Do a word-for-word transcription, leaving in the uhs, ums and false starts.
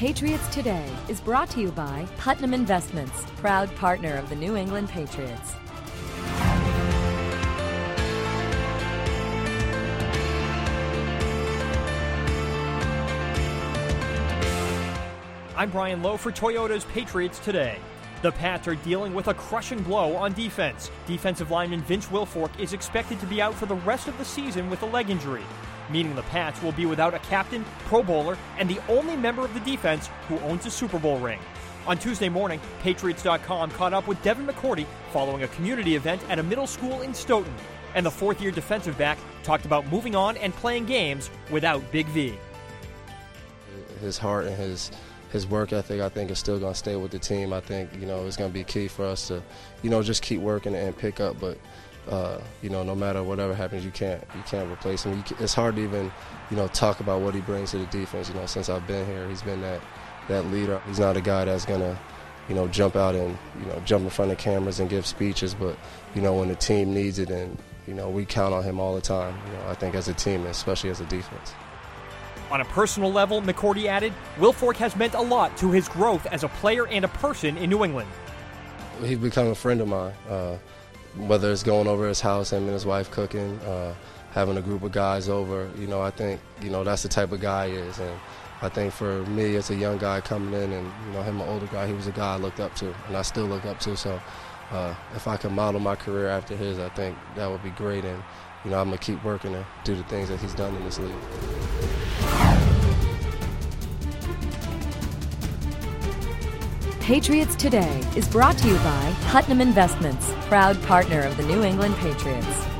Patriots Today is brought to you by Putnam Investments, proud partner of the New England Patriots. I'm Brian Lowe for Toyota's Patriots Today. The Pats are dealing with a crushing blow on defense. Defensive lineman Vince Wilfork is expected to be out for the rest of the season with a leg injury, meaning the Pats will be without a captain, Pro Bowler, and the only member of the defense who owns a Super Bowl ring. On Tuesday morning, Patriots dot com caught up with Devin McCourty following a community event at a middle school in Stoughton. And the fourth-year defensive back talked about moving on and playing games without Big V. His heart and his his work ethic, I think, is still going to stay with the team. I think, you know, it's going to be key for us to, you know, just keep working and pick up. But, uh, you know, no matter whatever happens, you can't you can't replace him. You can, it's hard to even, you know, talk about what he brings to the defense. You know, since I've been here, he's been that that leader. He's not a guy that's going to, you know, jump out and, you know, jump in front of cameras and give speeches. But, you know, when the team needs it, and, you know, we count on him all the time. You know, I think as a team, especially as a defense. On a personal level, McCourty added, Wilfork has meant a lot to his growth as a player and a person in New England. He's become a friend of mine, uh, whether it's going over his house, him and his wife cooking, uh, having a group of guys over. You know, I think, you know, that's the type of guy he is. And I think for me as a young guy coming in and, you know, him an older guy, he was a guy I looked up to and I still look up to. So uh, if I can model my career after his, I think that would be great. And, you know, I'm going to keep working to do the things that he's done in this league. Patriots Today is brought to you by Putnam Investments, proud partner of the New England Patriots.